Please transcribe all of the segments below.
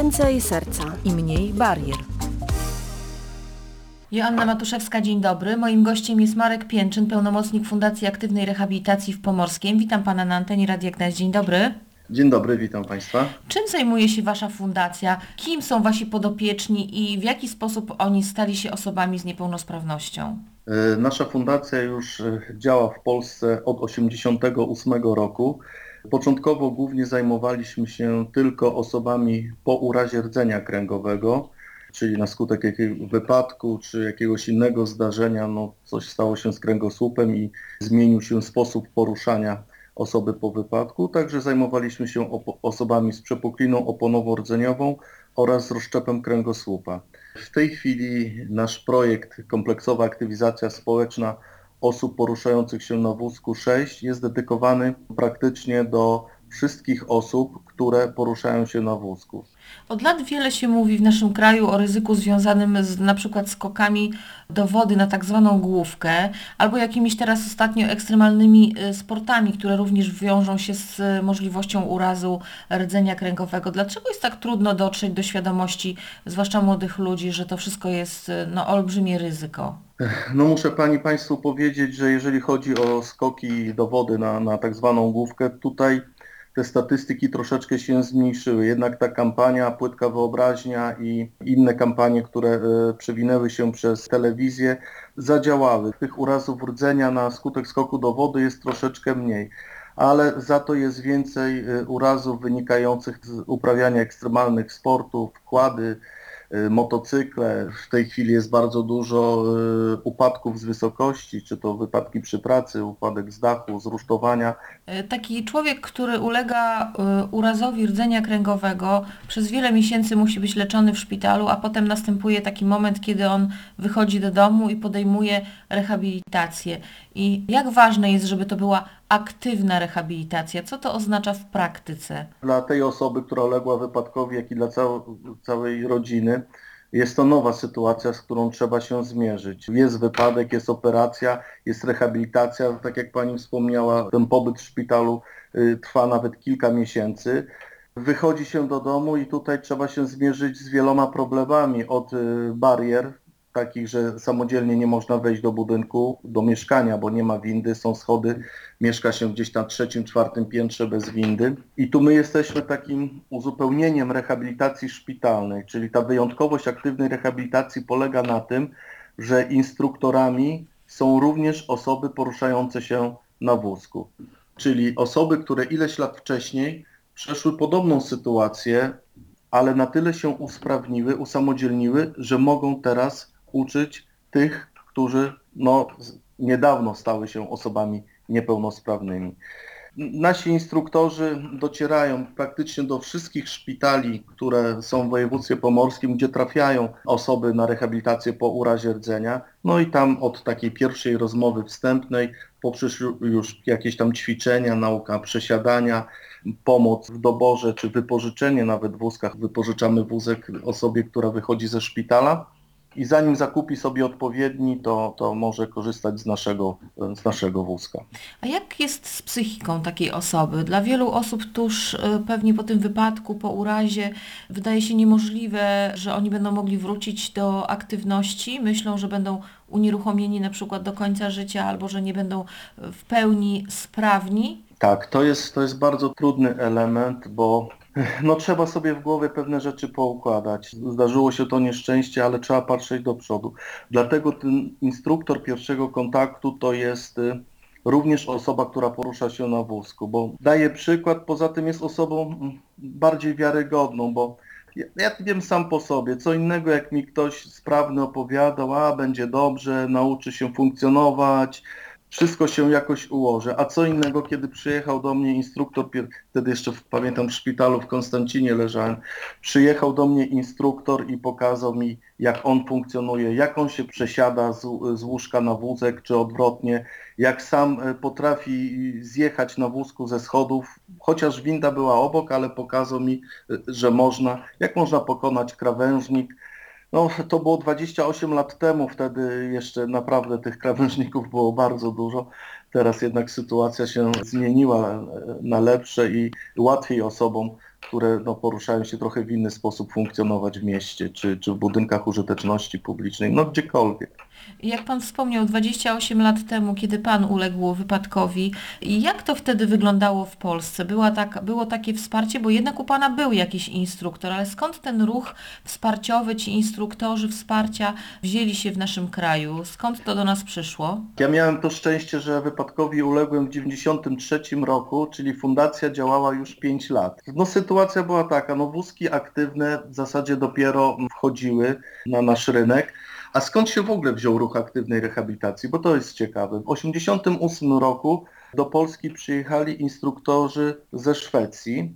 Więcej serca i mniej barier. Joanna Matuszewska, dzień dobry. Moim gościem jest Marek Pięczyn, pełnomocnik Fundacji Aktywnej Rehabilitacji w Pomorskiem. Witam Pana na antenie Radia Gdańsk. Dzień dobry. Dzień dobry, witam Państwa. Czym zajmuje się Wasza fundacja? Kim są Wasi podopieczni i w jaki sposób oni stali się osobami z niepełnosprawnością? Nasza fundacja już działa w Polsce od 1988 roku. Początkowo głównie zajmowaliśmy się tylko osobami po urazie rdzenia kręgowego, czyli na skutek jakiegoś wypadku czy jakiegoś innego zdarzenia, coś stało się z kręgosłupem i zmienił się sposób poruszania osoby po wypadku. Także zajmowaliśmy się osobami z przepukliną oponowo-rdzeniową oraz z rozszczepem kręgosłupa. W tej chwili nasz projekt Kompleksowa Aktywizacja Społeczna Osób Poruszających się na wózku 6 jest dedykowany praktycznie do wszystkich osób, które poruszają się na wózku. Od lat wiele się mówi w naszym kraju o ryzyku związanym z na przykład skokami do wody na tak zwaną główkę, albo jakimiś teraz ostatnio ekstremalnymi sportami, które również wiążą się z możliwością urazu rdzenia kręgowego. Dlaczego jest tak trudno dotrzeć do świadomości, zwłaszcza młodych ludzi, że to wszystko jest olbrzymie ryzyko? Muszę Państwu powiedzieć, że jeżeli chodzi o skoki do wody na tak zwaną główkę, tutaj te statystyki troszeczkę się zmniejszyły. Jednak ta kampania Płytka Wyobraźnia i inne kampanie, które przewinęły się przez telewizję, zadziałały. Tych urazów rdzenia na skutek skoku do wody jest troszeczkę mniej, ale za to jest więcej urazów wynikających z uprawiania ekstremalnych sportów, quady, motocykle. W tej chwili jest bardzo dużo upadków z wysokości, czy to wypadki przy pracy, upadek z dachu, z rusztowania. Taki człowiek, który ulega urazowi rdzenia kręgowego, przez wiele miesięcy musi być leczony w szpitalu, a potem następuje taki moment, kiedy on wychodzi do domu i podejmuje rehabilitację. I jak ważne jest, żeby to była aktywna rehabilitacja? Co to oznacza w praktyce? Dla tej osoby, która uległa wypadkowi, jak i dla całej rodziny, jest to nowa sytuacja, z którą trzeba się zmierzyć. Jest wypadek, jest operacja, jest rehabilitacja. Tak jak Pani wspomniała, ten pobyt w szpitalu trwa nawet kilka miesięcy. Wychodzi się do domu i tutaj trzeba się zmierzyć z wieloma problemami, od barier, takich, że samodzielnie nie można wejść do budynku, do mieszkania, bo nie ma windy, są schody, mieszka się gdzieś na 3., 4. piętrze bez windy. I tu my jesteśmy takim uzupełnieniem rehabilitacji szpitalnej, czyli ta wyjątkowość aktywnej rehabilitacji polega na tym, że instruktorami są również osoby poruszające się na wózku, czyli osoby, które ileś lat wcześniej przeszły podobną sytuację, ale na tyle się usprawniły, usamodzielniły, że mogą teraz uczyć tych, którzy niedawno stały się osobami niepełnosprawnymi. Nasi instruktorzy docierają praktycznie do wszystkich szpitali, które są w województwie pomorskim, gdzie trafiają osoby na rehabilitację po urazie rdzenia. I tam od takiej pierwszej rozmowy wstępnej, poprzez już jakieś tam ćwiczenia, nauka przesiadania, pomoc w doborze czy wypożyczenie nawet w wózkach. Wypożyczamy wózek osobie, która wychodzi ze szpitala i zanim zakupi sobie odpowiedni, to może korzystać z naszego wózka. A jak jest z psychiką takiej osoby? Dla wielu osób tuż pewnie po tym wypadku, po urazie wydaje się niemożliwe, że oni będą mogli wrócić do aktywności. Myślą, że będą unieruchomieni na przykład do końca życia albo że nie będą w pełni sprawni. Tak, to jest bardzo trudny element, bo trzeba sobie w głowie pewne rzeczy poukładać. Zdarzyło się to nieszczęście, ale trzeba patrzeć do przodu. Dlatego ten instruktor pierwszego kontaktu to jest również osoba, która porusza się na wózku, bo daje przykład, poza tym jest osobą bardziej wiarygodną, bo ja wiem sam po sobie, co innego jak mi ktoś sprawny opowiadał, będzie dobrze, nauczy się funkcjonować, wszystko się jakoś ułoży. A co innego, kiedy przyjechał do mnie instruktor, wtedy jeszcze pamiętam w szpitalu w Konstancinie leżałem, przyjechał do mnie instruktor i pokazał mi, jak on funkcjonuje, jak on się przesiada z łóżka na wózek, czy odwrotnie, jak sam potrafi zjechać na wózku ze schodów, chociaż winda była obok, ale pokazał mi, że jak można pokonać krawężnik. To było 28 lat temu, wtedy jeszcze naprawdę tych krawężników było bardzo dużo. Teraz jednak sytuacja się zmieniła na lepsze i łatwiej osobom które no, poruszają się trochę w inny sposób funkcjonować w mieście, czy w budynkach użyteczności publicznej, no gdziekolwiek. Jak Pan wspomniał, 28 lat temu, kiedy Pan uległ wypadkowi, jak to wtedy wyglądało w Polsce? Było takie wsparcie, bo jednak u Pana był jakiś instruktor, ale skąd ten ruch wsparciowy, ci instruktorzy wsparcia wzięli się w naszym kraju? Skąd to do nas przyszło? Ja miałem to szczęście, że wypadkowi uległem w 1993 roku, czyli fundacja działała już 5 lat. No sytuacja była taka, no wózki aktywne w zasadzie dopiero wchodziły na nasz rynek. A skąd się w ogóle wziął ruch aktywnej rehabilitacji? Bo to jest ciekawe. W 1988 roku do Polski przyjechali instruktorzy ze Szwecji,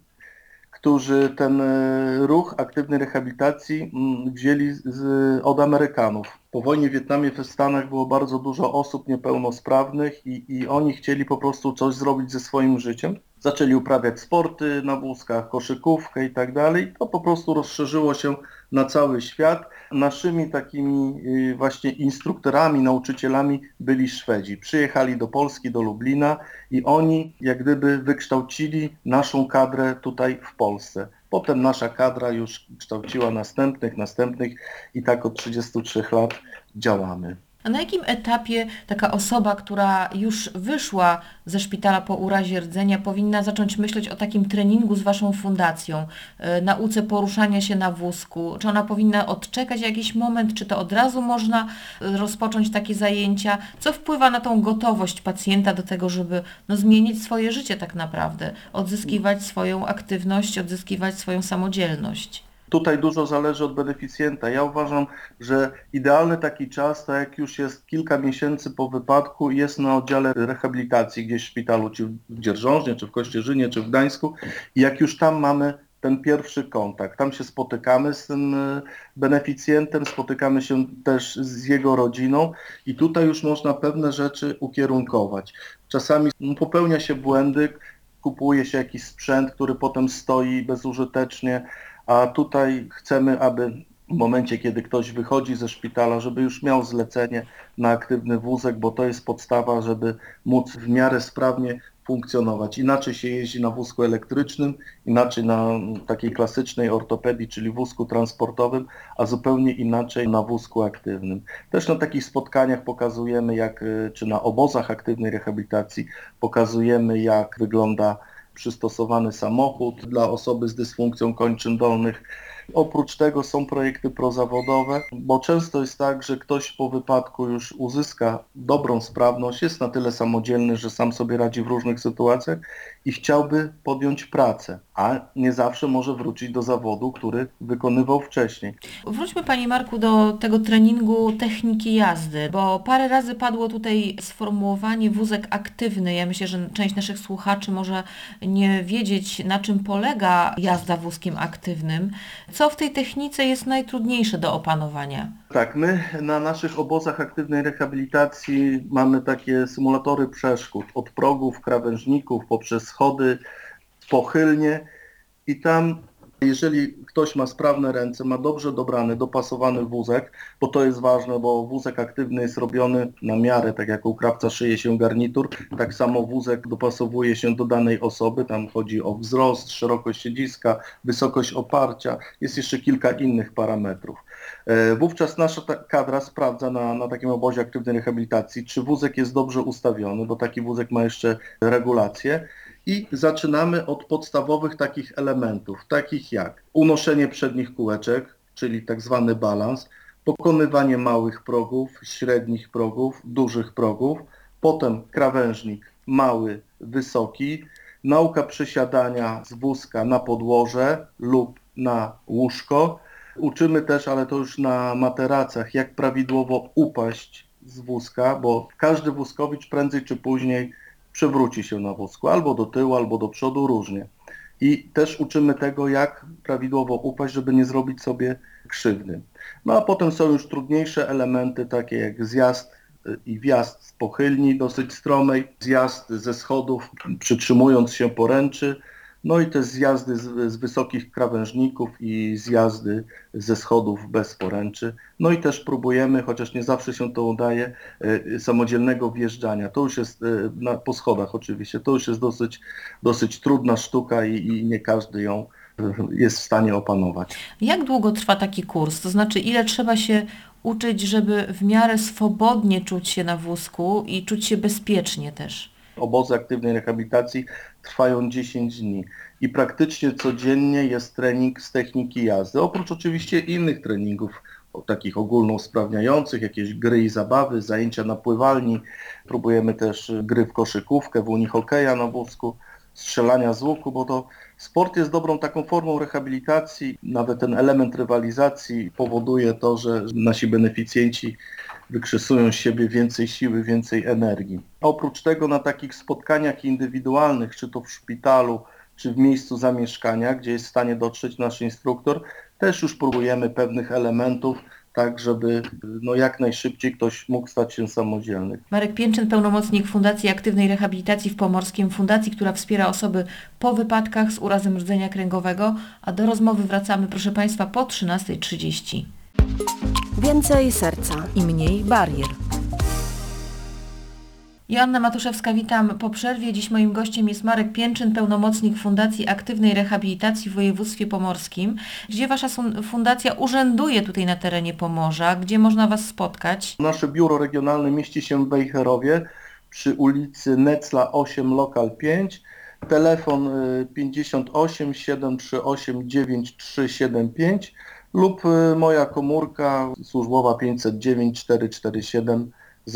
którzy ten ruch aktywnej rehabilitacji wzięli od Amerykanów. Po wojnie w Wietnamie w Stanach było bardzo dużo osób niepełnosprawnych i oni chcieli po prostu coś zrobić ze swoim życiem. Zaczęli uprawiać sporty na wózkach, koszykówkę i tak dalej. To po prostu rozszerzyło się na cały świat. Naszymi takimi właśnie instruktorami, nauczycielami byli Szwedzi. Przyjechali do Polski, do Lublina i oni jak gdyby wykształcili naszą kadrę tutaj w Polsce. Potem nasza kadra już kształciła następnych i tak od 33 lat działamy. A na jakim etapie taka osoba, która już wyszła ze szpitala po urazie rdzenia, powinna zacząć myśleć o takim treningu z Waszą fundacją, nauce poruszania się na wózku? Czy ona powinna odczekać jakiś moment, czy to od razu można rozpocząć takie zajęcia? Co wpływa na tą gotowość pacjenta do tego, żeby zmienić swoje życie tak naprawdę, odzyskiwać swoją aktywność, odzyskiwać swoją samodzielność? Tutaj dużo zależy od beneficjenta. Ja uważam, że idealny taki czas, to jak już jest kilka miesięcy po wypadku, jest na oddziale rehabilitacji gdzieś w szpitalu, czy w Dzierżążnie, czy w Kościerzynie, czy w Gdańsku. I jak już tam mamy ten pierwszy kontakt, tam się spotykamy z tym beneficjentem, spotykamy się też z jego rodziną i tutaj już można pewne rzeczy ukierunkować. Czasami popełnia się błędy, kupuje się jakiś sprzęt, który potem stoi bezużytecznie, a tutaj chcemy, aby w momencie, kiedy ktoś wychodzi ze szpitala, żeby już miał zlecenie na aktywny wózek, bo to jest podstawa, żeby móc w miarę sprawnie funkcjonować. Inaczej się jeździ na wózku elektrycznym, inaczej na takiej klasycznej ortopedii, czyli wózku transportowym, a zupełnie inaczej na wózku aktywnym. Też na takich spotkaniach pokazujemy, czy na obozach aktywnej rehabilitacji pokazujemy, jak wygląda przystosowany samochód dla osoby z dysfunkcją kończyn dolnych. Oprócz tego są projekty prozawodowe, bo często jest tak, że ktoś po wypadku już uzyska dobrą sprawność, jest na tyle samodzielny, że sam sobie radzi w różnych sytuacjach i chciałby podjąć pracę, a nie zawsze może wrócić do zawodu, który wykonywał wcześniej. Wróćmy Panie Marku do tego treningu techniki jazdy, bo parę razy padło tutaj sformułowanie wózek aktywny. Ja myślę, że część naszych słuchaczy może nie wiedzieć, na czym polega jazda wózkiem aktywnym. Co w tej technice jest najtrudniejsze do opanowania? Tak, my na naszych obozach aktywnej rehabilitacji mamy takie symulatory przeszkód od progów, krawężników, poprzez schody, pochylnie i tam jeżeli ktoś ma sprawne ręce, ma dobrze dobrany, dopasowany wózek, bo to jest ważne, bo wózek aktywny jest robiony na miarę, tak jak u krawca szyje się garnitur, tak samo wózek dopasowuje się do danej osoby, tam chodzi o wzrost, szerokość siedziska, wysokość oparcia, jest jeszcze kilka innych parametrów. Wówczas nasza kadra sprawdza na takim obozie aktywnej rehabilitacji, czy wózek jest dobrze ustawiony, bo taki wózek ma jeszcze regulacje. I zaczynamy od podstawowych takich elementów, takich jak unoszenie przednich kółeczek, czyli tak zwany balans, pokonywanie małych progów, średnich progów, dużych progów, potem krawężnik mały, wysoki, nauka przesiadania z wózka na podłoże lub na łóżko. Uczymy też, ale to już na materacach, jak prawidłowo upaść z wózka, bo każdy wózkowicz prędzej czy później przewróci się na wózku, albo do tyłu, albo do przodu, różnie. I też uczymy tego, jak prawidłowo upaść, żeby nie zrobić sobie krzywdy. No a potem są już trudniejsze elementy, takie jak zjazd i wjazd z pochylni dosyć stromej, zjazd ze schodów, przytrzymując się poręczy, no i te zjazdy z wysokich krawężników i zjazdy ze schodów bez poręczy. No i też próbujemy, chociaż nie zawsze się to udaje, samodzielnego wjeżdżania. To już jest po schodach oczywiście, to już jest dosyć trudna sztuka i nie każdy ją jest w stanie opanować. Jak długo trwa taki kurs? To znaczy, ile trzeba się uczyć, żeby w miarę swobodnie czuć się na wózku i czuć się bezpiecznie też? Obozy aktywnej rehabilitacji trwają 10 dni i praktycznie codziennie jest trening z techniki jazdy. Oprócz oczywiście innych treningów, takich ogólnousprawniających, jakieś gry i zabawy, zajęcia na pływalni. Próbujemy też gry w koszykówkę, w unihokeja na wózku, strzelania z łuku, bo to sport jest dobrą taką formą rehabilitacji. Nawet ten element rywalizacji powoduje to, że nasi beneficjenci wykrzysują z siebie więcej siły, więcej energii. Oprócz tego na takich spotkaniach indywidualnych, czy to w szpitalu, czy w miejscu zamieszkania, gdzie jest w stanie dotrzeć nasz instruktor, też już próbujemy pewnych elementów, tak żeby jak najszybciej ktoś mógł stać się samodzielny. Marek Pięczyn, pełnomocnik Fundacji Aktywnej Rehabilitacji w Pomorskim, fundacji, która wspiera osoby po wypadkach z urazem rdzenia kręgowego, a do rozmowy wracamy, proszę Państwa, po 13:30. Więcej serca i mniej barier. Joanna Matuszewska, witam po przerwie. Dziś moim gościem jest Marek Pięczyn, pełnomocnik Fundacji Aktywnej Rehabilitacji w województwie pomorskim. Gdzie Wasza fundacja urzęduje tutaj na terenie Pomorza? Gdzie można Was spotkać? Nasze biuro regionalne mieści się w Wejherowie przy ulicy Necla 8, lokal 5. Telefon 58 738 9375 lub moja komórka służbowa 509 447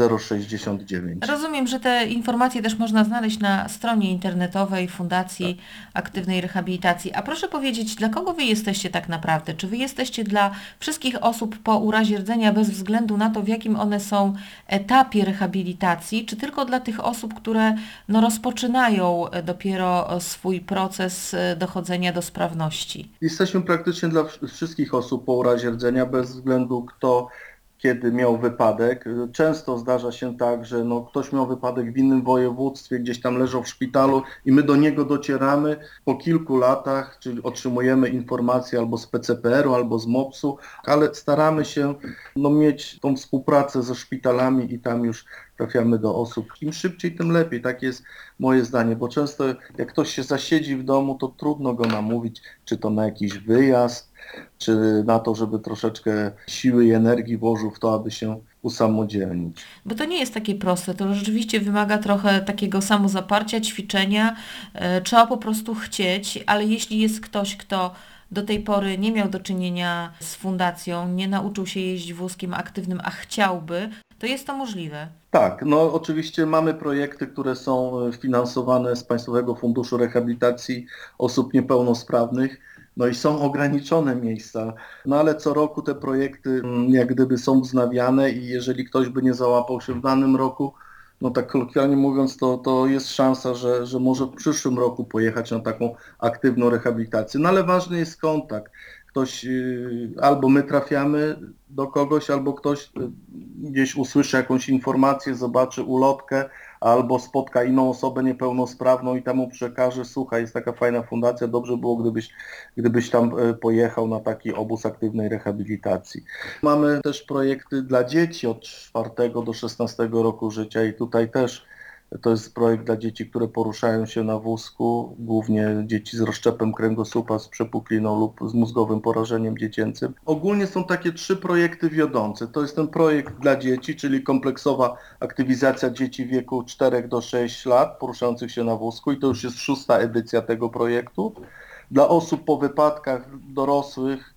069. Rozumiem, że te informacje też można znaleźć na stronie internetowej Fundacji Aktywnej Rehabilitacji. A proszę powiedzieć, dla kogo Wy jesteście tak naprawdę? Czy Wy jesteście dla wszystkich osób po urazie rdzenia bez względu na to, w jakim one są etapie rehabilitacji, czy tylko dla tych osób, które rozpoczynają dopiero swój proces dochodzenia do sprawności? Jesteśmy praktycznie dla wszystkich osób po urazie rdzenia, bez względu kto kiedy miał wypadek. Często zdarza się tak, że ktoś miał wypadek w innym województwie, gdzieś tam leżał w szpitalu i my do niego docieramy po kilku latach, czyli otrzymujemy informacje albo z PCPR-u, albo z MOPS-u, ale staramy się mieć tą współpracę ze szpitalami i tam już trafiamy do osób. Im szybciej, tym lepiej. Tak jest moje zdanie, bo często jak ktoś się zasiedzi w domu, to trudno go namówić, czy to na jakiś wyjazd, czy na to, żeby troszeczkę siły i energii włożył w to, aby się usamodzielnić. Bo to nie jest takie proste, to rzeczywiście wymaga trochę takiego samozaparcia, ćwiczenia, trzeba po prostu chcieć, ale jeśli jest ktoś, kto do tej pory nie miał do czynienia z fundacją, nie nauczył się jeździć wózkiem aktywnym, a chciałby, to jest to możliwe. Tak, oczywiście mamy projekty, które są finansowane z Państwowego Funduszu Rehabilitacji Osób Niepełnosprawnych, i są ograniczone miejsca, ale co roku te projekty jak gdyby są wznawiane i jeżeli ktoś by nie załapał się w danym roku, tak kolokwialnie mówiąc, to jest szansa, że może w przyszłym roku pojechać na taką aktywną rehabilitację. Ale ważny jest kontakt. Ktoś, albo my trafiamy do kogoś, albo ktoś gdzieś usłyszy jakąś informację, zobaczy ulotkę, albo spotka inną osobę niepełnosprawną i temu przekaże: słuchaj, jest taka fajna fundacja, dobrze było, gdybyś tam pojechał na taki obóz aktywnej rehabilitacji. Mamy też projekty dla dzieci od 4 do 16 roku życia i tutaj też to jest projekt dla dzieci, które poruszają się na wózku, głównie dzieci z rozszczepem kręgosłupa, z przepukliną lub z mózgowym porażeniem dziecięcym. Ogólnie są takie 3 projekty wiodące. To jest ten projekt dla dzieci, czyli kompleksowa aktywizacja dzieci w wieku 4 do 6 lat poruszających się na wózku i to już jest 6. edycja tego projektu. Dla osób po wypadkach dorosłych,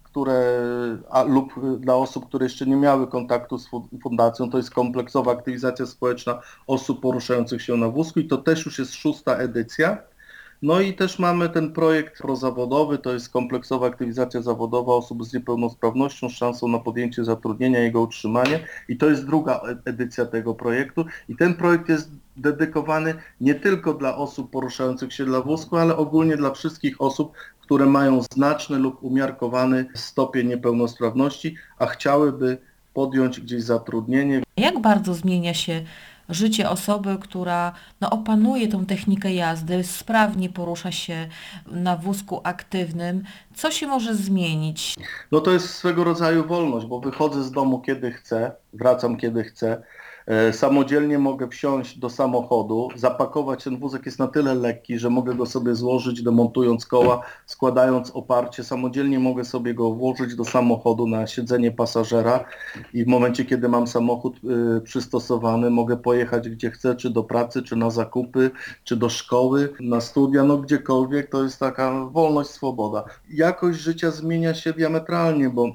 lub dla osób, które jeszcze nie miały kontaktu z fundacją, to jest kompleksowa aktywizacja społeczna osób poruszających się na wózku i to też już jest 6. edycja. I też mamy ten projekt prozawodowy, to jest kompleksowa aktywizacja zawodowa osób z niepełnosprawnością z szansą na podjęcie zatrudnienia i jego utrzymanie i to jest 2. edycja tego projektu i ten projekt jest dedykowany nie tylko dla osób poruszających się na wózku, ale ogólnie dla wszystkich osób, które mają znaczny lub umiarkowany stopień niepełnosprawności, a chciałyby podjąć gdzieś zatrudnienie. Jak bardzo zmienia się życie osoby, która opanuje tą technikę jazdy, sprawnie porusza się na wózku aktywnym? Co się może zmienić? To jest swego rodzaju wolność, bo wychodzę z domu kiedy chcę, wracam kiedy chcę. Samodzielnie mogę wsiąść do samochodu, zapakować, ten wózek jest na tyle lekki, że mogę go sobie złożyć, demontując koła, składając oparcie, samodzielnie mogę sobie go włożyć do samochodu na siedzenie pasażera i w momencie, kiedy mam samochód przystosowany, mogę pojechać gdzie chcę, czy do pracy, czy na zakupy, czy do szkoły, na studia, no gdziekolwiek, to jest taka wolność, swoboda. Jakość życia zmienia się diametralnie, bo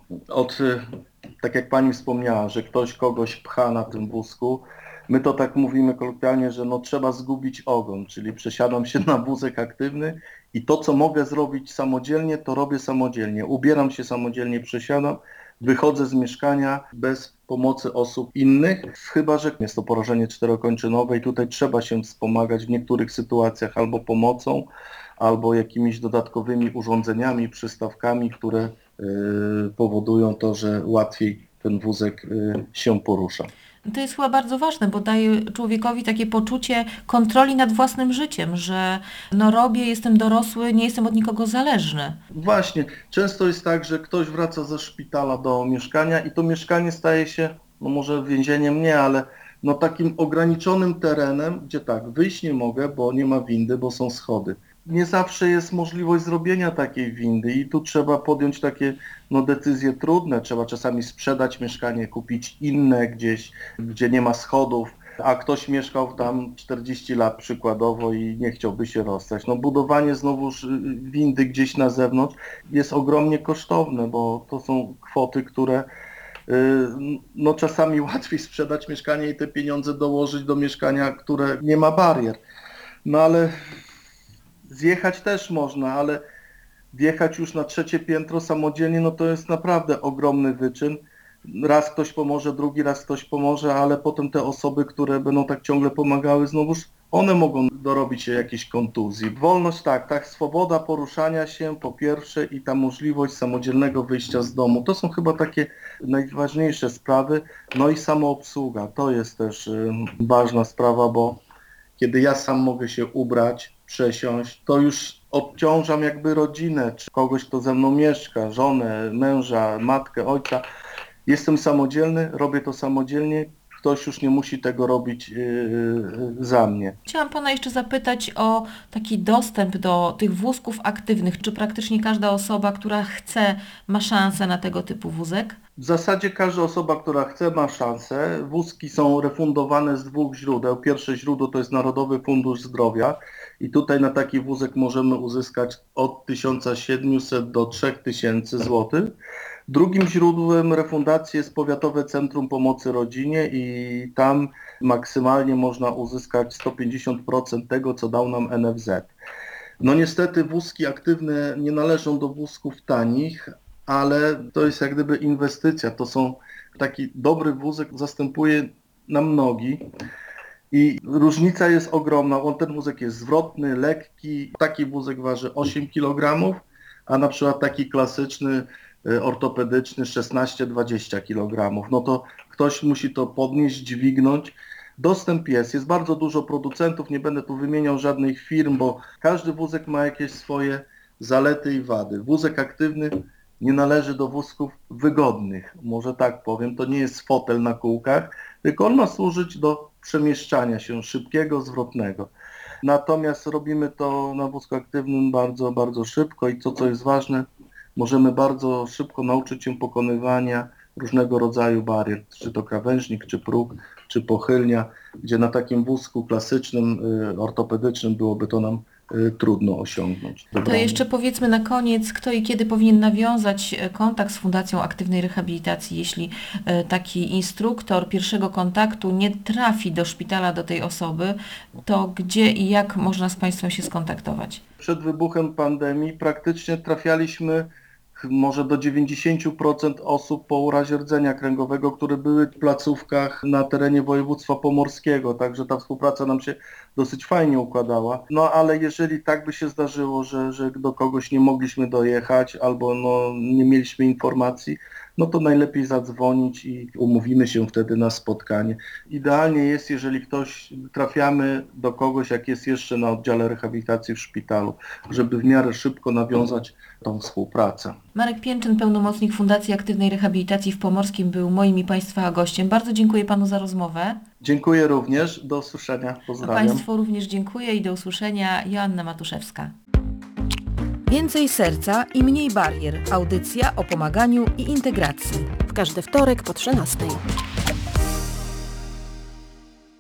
tak jak pani wspomniała, że ktoś kogoś pcha na tym wózku, my to tak mówimy kolokwialnie, że no trzeba zgubić ogon, czyli przesiadam się na wózek aktywny i to, co mogę zrobić samodzielnie, to robię samodzielnie. Ubieram się samodzielnie, przesiadam, wychodzę z mieszkania bez pomocy osób innych, chyba że jest to porażenie czterokończynowe i tutaj trzeba się wspomagać w niektórych sytuacjach albo pomocą, albo jakimiś dodatkowymi urządzeniami, przystawkami, które powodują to, że łatwiej ten wózek się porusza. To jest chyba bardzo ważne, bo daje człowiekowi takie poczucie kontroli nad własnym życiem, że no robię, jestem dorosły, nie jestem od nikogo zależny. Właśnie, często jest tak, że ktoś wraca ze szpitala do mieszkania i to mieszkanie staje się, no może więzieniem nie, ale no takim ograniczonym terenem, gdzie tak, wyjść nie mogę, bo nie ma windy, bo są schody. Nie zawsze jest możliwość zrobienia takiej windy i tu trzeba podjąć takie decyzje trudne. Trzeba czasami sprzedać mieszkanie, kupić inne gdzieś, gdzie nie ma schodów, a ktoś mieszkał tam 40 lat przykładowo i nie chciałby się rozstać. Budowanie znowuż windy gdzieś na zewnątrz jest ogromnie kosztowne, bo to są kwoty, które czasami łatwiej sprzedać mieszkanie i te pieniądze dołożyć do mieszkania, które nie ma barier. Ale zjechać też można, ale wjechać już na 3. piętro samodzielnie, to jest naprawdę ogromny wyczyn. Raz ktoś pomoże, drugi raz ktoś pomoże, ale potem te osoby, które będą tak ciągle pomagały, znowuż one mogą dorobić się jakiejś kontuzji. Wolność tak, swoboda poruszania się po pierwsze i ta możliwość samodzielnego wyjścia z domu. To są chyba takie najważniejsze sprawy. I samoobsługa, to jest też ważna sprawa, bo kiedy ja sam mogę się ubrać, przesiąść, to już obciążam jakby rodzinę, czy kogoś, kto ze mną mieszka, żonę, męża, matkę, ojca. Jestem samodzielny, robię to samodzielnie, ktoś już nie musi tego robić za mnie. Chciałam Pana jeszcze zapytać o taki dostęp do tych wózków aktywnych. Czy praktycznie każda osoba, która chce, ma szansę na tego typu wózek? W zasadzie każda osoba, która chce, ma szansę. Wózki są refundowane z 2 źródeł. Pierwsze źródło to jest Narodowy Fundusz Zdrowia i tutaj na taki wózek możemy uzyskać od 1700 do 3000 zł. Drugim źródłem refundacji jest Powiatowe Centrum Pomocy Rodzinie i tam maksymalnie można uzyskać 150% tego, co dał nam NFZ. Niestety wózki aktywne nie należą do wózków tanich, ale to jest jak gdyby inwestycja. Taki dobry wózek zastępuje nam nogi i różnica jest ogromna. Ten wózek jest zwrotny, lekki. Taki wózek waży 8 kg, a na przykład taki klasyczny, ortopedyczny 16-20 kg. To ktoś musi to podnieść, dźwignąć. Dostęp jest bardzo dużo producentów, nie będę tu wymieniał żadnych firm, bo każdy wózek ma jakieś swoje zalety i wady. Wózek aktywny nie należy do wózków wygodnych, może tak powiem, to nie jest fotel na kółkach, tylko on ma służyć do przemieszczania się szybkiego, zwrotnego. Natomiast robimy to na wózku aktywnym bardzo, bardzo szybko i co jest ważne, możemy bardzo szybko nauczyć się pokonywania różnego rodzaju barier, czy to krawężnik, czy próg, czy pochylnia, gdzie na takim wózku klasycznym, ortopedycznym byłoby to nam trudno osiągnąć. To jeszcze powiedzmy na koniec, kto i kiedy powinien nawiązać kontakt z Fundacją Aktywnej Rehabilitacji, jeśli taki instruktor pierwszego kontaktu nie trafi do szpitala do tej osoby, to gdzie i jak można z Państwem się skontaktować? Przed wybuchem pandemii praktycznie trafialiśmy może do 90% osób po urazie rdzenia kręgowego, które były w placówkach na terenie województwa pomorskiego, także ta współpraca nam się dosyć fajnie układała. Ale jeżeli tak by się zdarzyło, że do kogoś nie mogliśmy dojechać albo nie mieliśmy informacji, no to najlepiej zadzwonić i umówimy się wtedy na spotkanie. Idealnie jest, jeżeli trafiamy do kogoś, jak jest jeszcze na oddziale rehabilitacji w szpitalu, żeby w miarę szybko nawiązać tą współpracę. Marek Pięczyn, pełnomocnik Fundacji Aktywnej Rehabilitacji w Pomorskim, był moim i Państwa gościem. Bardzo dziękuję Panu za rozmowę. Dziękuję również. Do usłyszenia. A Pozdrawiam. Państwu również dziękuję i do usłyszenia. Joanna Matuszewska. Więcej serca i mniej barier. Audycja o pomaganiu i integracji. W każdy wtorek po 13:00.